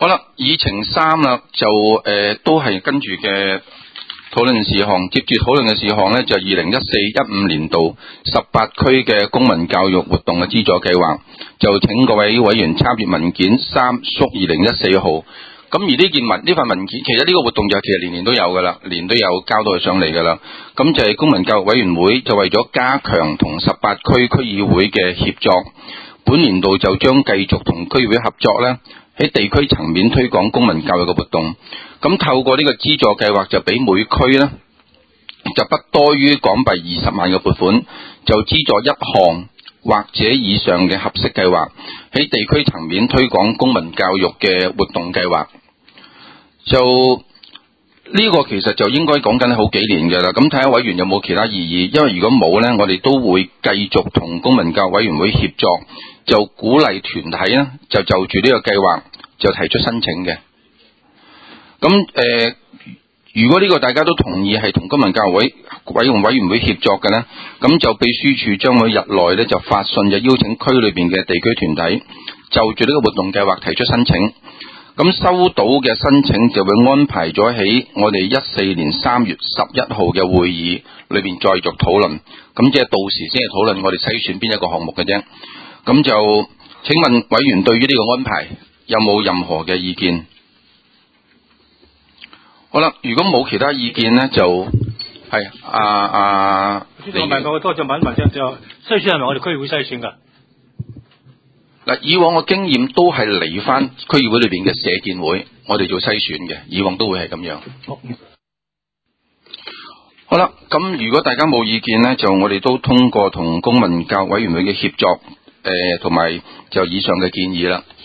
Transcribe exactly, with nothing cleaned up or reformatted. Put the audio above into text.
好啦，議程三啦，就誒、呃、都係跟住嘅討論事項，接住討論嘅事項呢，就二零一四一五年度十八區嘅公民教育活動嘅資助計劃，就請各位委員參閱文件三縮二零一四號。咁而呢件文呢份文件，其實呢個活動就其實年年都有噶啦，年都有交到上嚟噶啦。咁就係公民教育委員會就為咗加強同十八區區議會嘅協作，本年度就將繼續同區議會合作呢，喺地區層面推廣公民教育嘅活動。咁透過呢個資助計劃，就俾每區呢就不多於港幣二十萬嘅撥款，就資助一項或者以上嘅合適計劃，喺地區層面推廣公民教育嘅活動計劃。就呢、這個其實就應該講緊好幾年嘅啦。咁睇下委員有冇其他異議，因為如果冇呢，我哋都會繼續同公民教育委員會協作，就鼓勵團體呢就就住呢個計劃就提出申請嘅。咁誒、呃，如果呢個大家都同意係同公民教育委委員委員會協作嘅呢，咁就秘書處將會日內呢就發信，就邀請區裏邊嘅地區團體就住呢個活動計劃提出申請。咁收到嘅申請就會安排咗喺我哋一四年三月十一號嘅會議裏邊再續討論。咁即係到時先係討論我哋篩選邊一個項目嘅啫。咁就請問委員對於呢個安排有冇任何嘅意見？好啦，如果冇其他意見呢，就係啊啊。 主席，我問過多謝問一問啫，就篩選係咪我哋區議會篩選㗎？ 嗱，以往嘅經驗都係嚟翻區議會裏邊嘅社建會，我哋做篩選嘅，以往都會係咁樣。好，好啦，咁如果大家冇意見呢，就我哋都通過同公民教育委員會嘅協作，誒同埋就以上嘅建議啦。